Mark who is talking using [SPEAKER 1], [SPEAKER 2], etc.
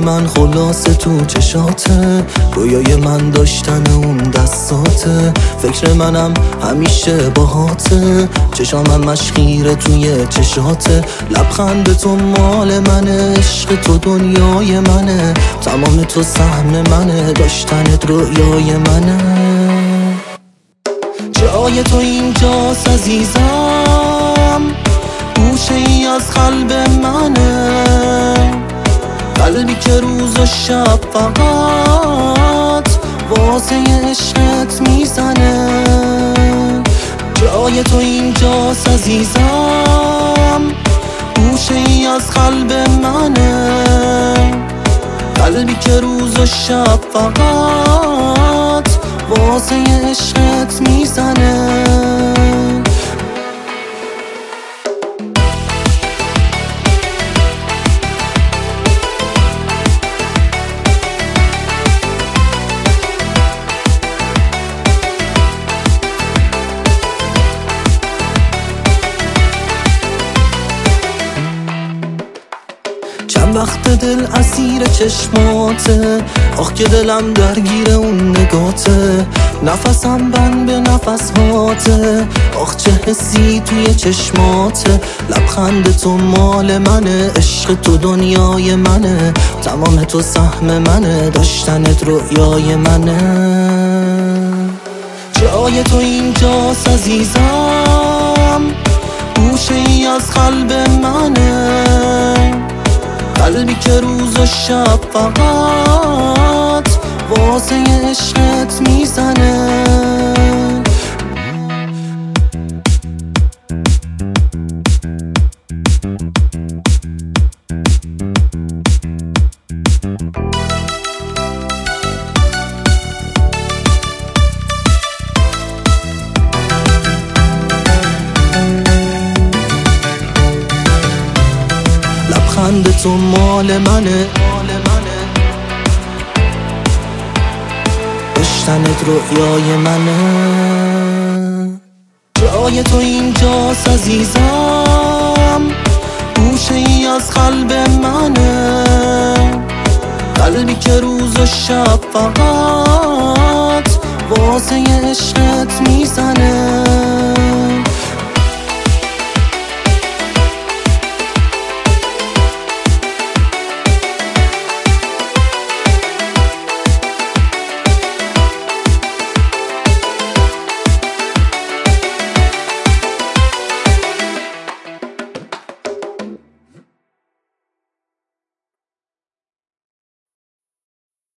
[SPEAKER 1] من خلاصه تو چشاته، رویای من داشتن اون دستاته، فکر منم همیشه باهاته، چشامم مشخیره توی چشاته، لبخند تو مال منه، عشق تو دنیای منه، تمام تو سهم منه، داشتنت رویای منه. جای تو اینجاست عزیزم، گوشه ای از قلب منه، قلبی که روز و شب فقط واسه عشقت میزنه. جای تو اینجاست عزیزم، گوشه ای از قلب منه، قلبی که روز و شب فقط واسه عشقت میزنه. چند وقت دل اسیر چشماته، آخ که دلم درگیر اون نگاته، نفسم بند به نفس هاته، آخ چه حسی توی چشماته، لبخند تو مال منه، عشق تو دنیای منه، تمام تو سهم منه، داشتنت رویای منه. جای تو اینجاست عزیزم، گوشه ای از قلب منه، قلبی که روز و شب فقط واسه عشقت میزنه. لبخند تو مال منه، داشتنت رویای منه. جای تو اینجاست عزیزم، گوشه ای از قلب منه، قلبی که روز و شب فقط واسه عشقت میزنه.